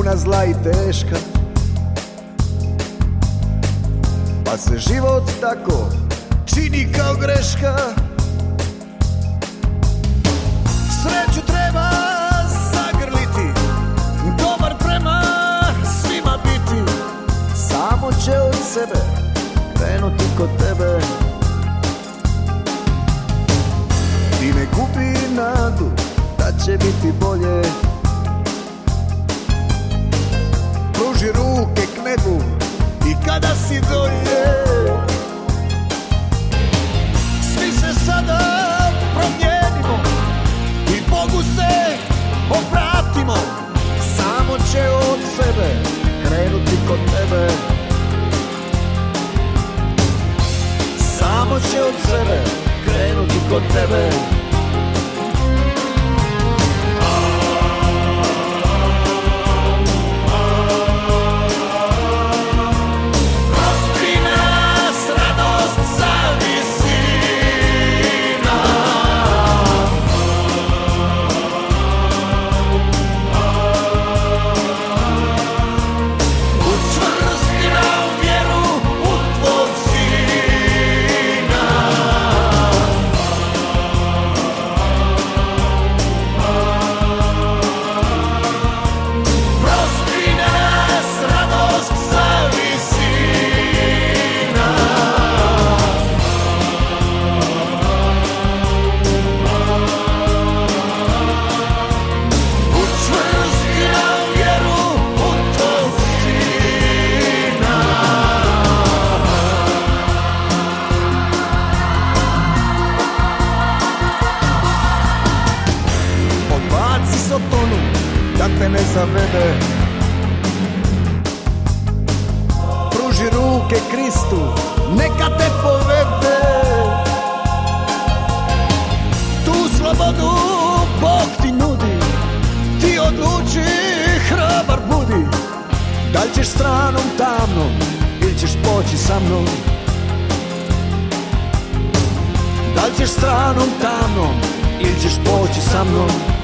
puna zla i teška, pa se život tako čini kao greška. Sreću treba zagrliti, dobar prema svima biti. Samo će od sebe krenuti kod tebe. Ti ne gubi nadu da će biti bolje. Pruži ruke k nebu i kada si dolje. Svi se sada promijenimo i Bogu se obratimo. Samo će od sebe krenuti kod tebe. Samo će od sebe krenuti kod tebe. Da te ne zavede, pruži ruke Kristu, neka te povede. Tu slobodu Bog ti nudi, ti odluči, hrabar budi. Da li ćeš stranom tamnom ili ćeš poći sa mnom? Da li ćeš stranom tamnom ili ćeš poći sa mnom?